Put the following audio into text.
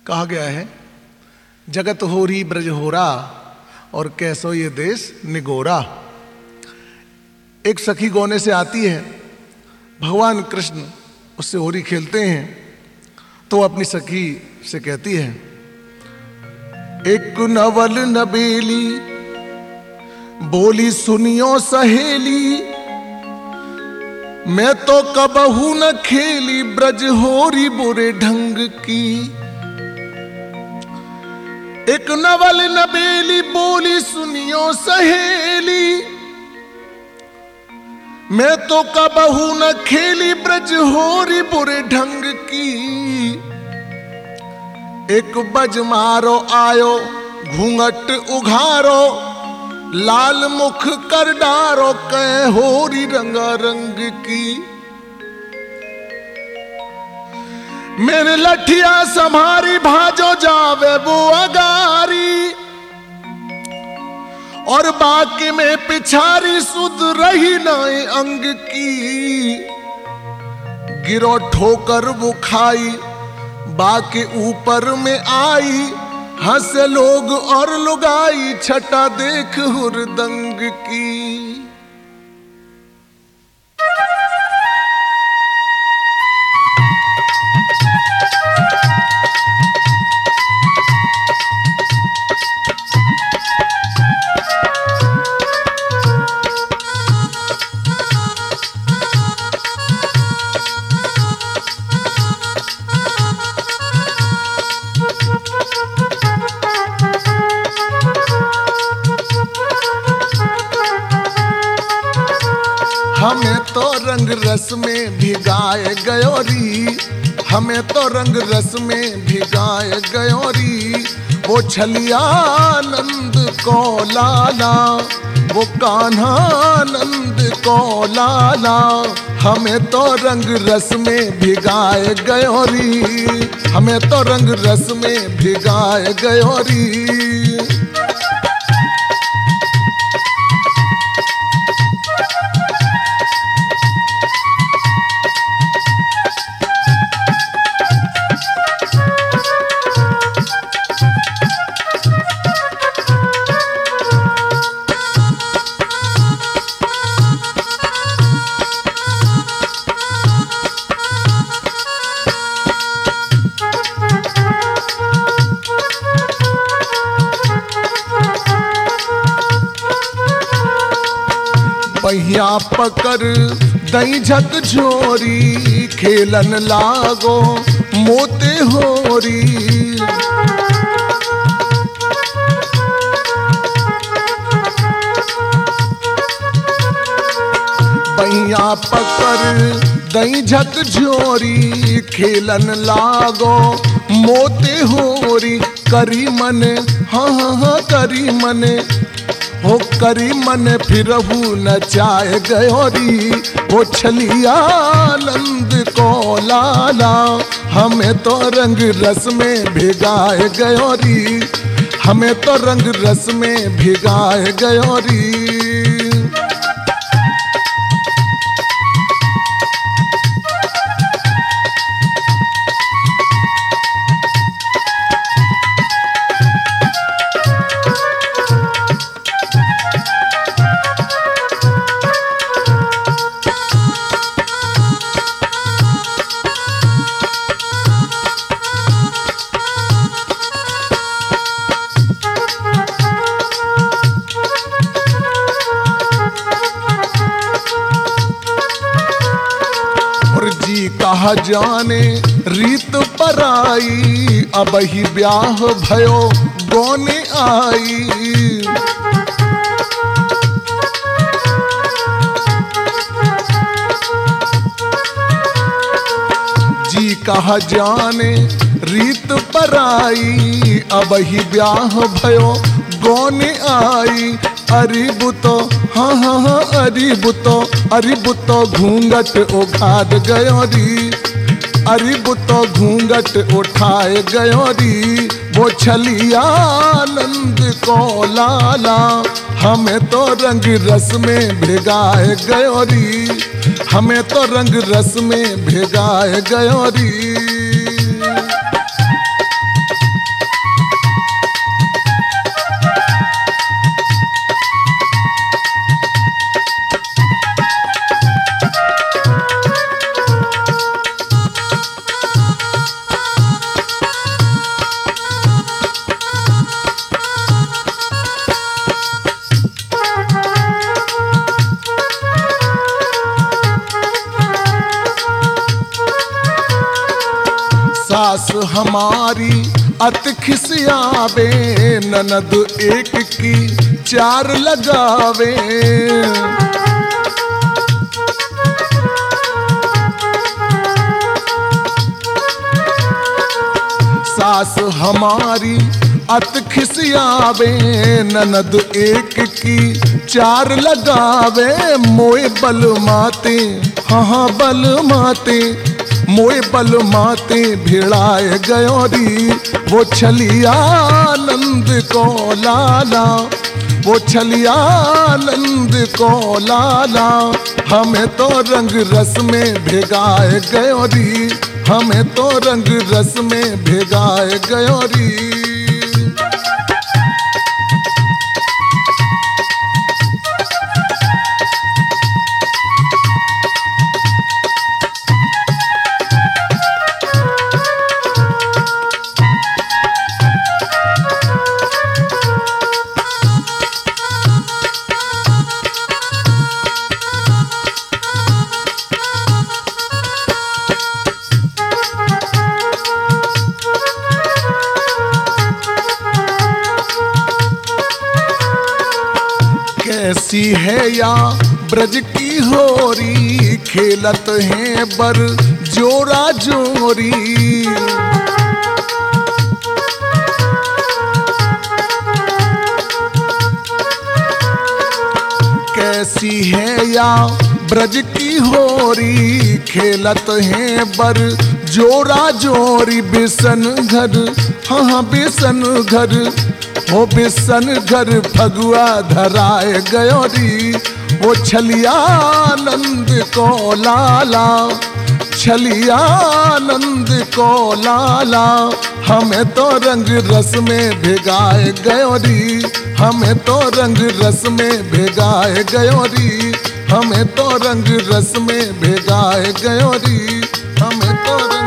कहा गया है, जगत होरी ब्रज होरा और कैसो ये देश निगोरा। एक सखी गौने से आती है, भगवान कृष्ण उससे होरी खेलते हैं, तो अपनी सखी से कहती है, एक नवल नबेली बोली सुनियो सहेली, मैं तो कबहू न खेली ब्रज होरी बुरे ढंग की। एक नवल नबेली बोली सुनियो सहेली, मैं तो कबहू न खेली ब्रज होरी बुरे ढंग की। एक बज मारो आयो घूंघट उघारो, लाल मुख कर डारो कै होरी रंगा रंग की। मेरे लठिया संभारी भाजो जावे वो अगारी, और बाकी में पिछारी सुध रही नाई अंग की। गिरो ठोकर वो खाई बाकी ऊपर में आई, हंसे लोग और लुगाई छटा देख हुरदंग की। हमें तो रंग रस में भिगाए गयोरी, हमें तो रंग रस में भिगाए गयोरी। वो छलिया नंद को लाला, वो कान्हा नंद को लाला, हमें तो रंग रस में भिगाए गयोरी, हमें तो रंग रस में भिगाए गयोरी। पहिया पकड़ दई झक झोरी, खेलन लागो मोते होरी। पहिया पकड़ दई झक झोरी, खेलन लागो मोते होरी। करी मन हाँ हाँ हाँ करी मन, हो करी मन फिरहू नचाए गयोरी। वो छलिया नंद को लाला, हमें तो रंग रस में भिगाए गयोरी, हमें तो रंग रस में भिगाए गयोरी। कहा जाने रीत पराई, अब ही ब्याह भयो गोने आई। जी कहा जाने रीत पराई, अब ही ब्याह भयो गोने आई। अरिबुतो हाँ हाँ हाँ अरिबुतो घूंघट उखाड़ गयोरी, अरिबुतो घूंघट उठाए गयोरी। वो छलिया नंद को लाला, हमें तो रंग रस में भिगाए गयोरी, हमें तो रंग रस में भिगाए गयोरी। हमारी अति खिसियावे, ननद एक की चार लगावे। सास हमारी अति खिसियावे, ननद एक की चार लगावे। मोए बल माते, हाँ बल माते, मोए बल माते भिड़ाए गयोरी। वो छलिया नंद को लाला, वो छलिया नंद को लाला, हमें तो रंग रस में भिगाए गयोरी, हमें तो रंग रस में भिगाए गयोरी। कैसी है या ब्रज की होरी, खेलत हैं बर जोरा जोरी। कैसी है या ब्रज की होरी, खेलत हैं बर जोरा जोरी। बिसन घर, हाँ बिसन घर, वो बिसन घर फगुआ धराए गयोरी। वो छलिया नंद को लाला, छलिया नंद को लाला, हमें तो रंग रस में भिगाए गयोरी, हमें तो रंग रस में भिगाए गयोरी, हमें तो रंग रस में भिगाए गयोरी, हमें तो रंग